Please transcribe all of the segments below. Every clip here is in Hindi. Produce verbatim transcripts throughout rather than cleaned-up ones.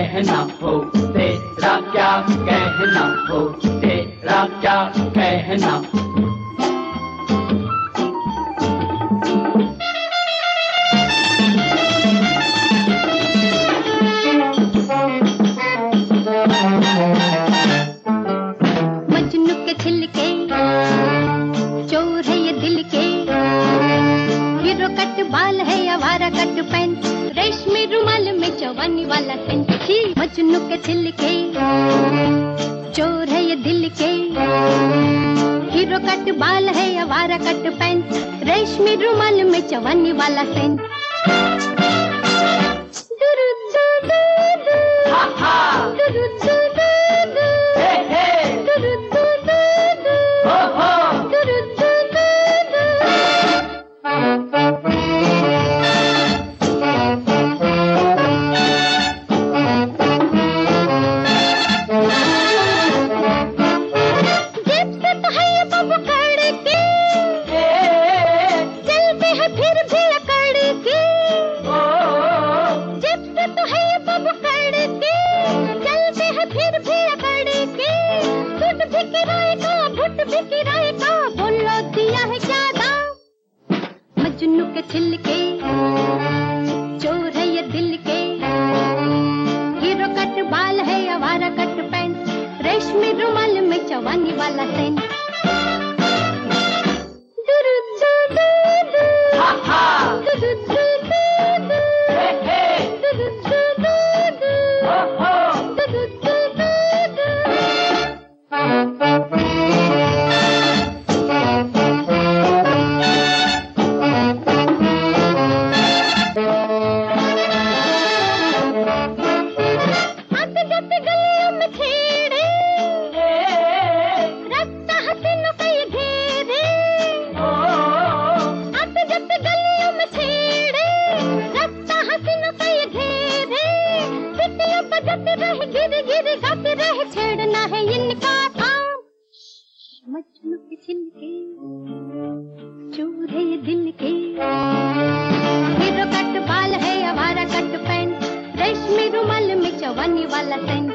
कहना हो, तेरा क्या कहना हो, तेरा क्या कहना। मजनू के छिलके चोर है ये दिल के, हीरो कट बाल है आवारा कट पैंट, रेशमी रुमाल में जवानी वाला सेंट। मजनू के छिलके चोर है ये दिल के, हीरो कट बाल है आवारा कट पैंट, रेशमी रुमाल में जवानी वाला सेंट। मजनू के छिलके चोर है ये दिल के, हीरो कट बाल है आवारा कट पैंट, रेशमी रुमाल में जवानी वाला सेंट। छेड़ना है इनका काम। मजनू के छिलके चोर है ये दिल के, हीरो कट बाल है आवारा कट पैंट, रेशमी रुमाल में जवानी वाला सेंट।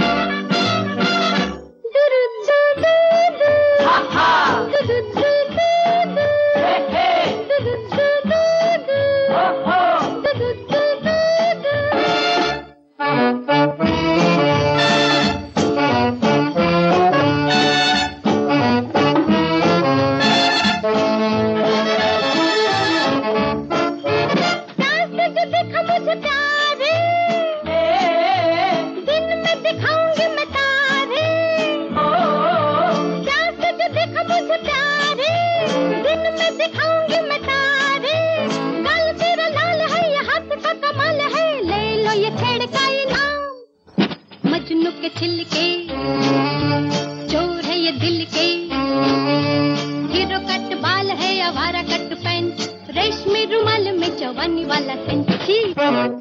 मजनू के छिलके चोर है ये दिल के, हीरो कट बाल है आवारा कट पैंट, रेशमी रुमाल में जवानी वाला सेंट।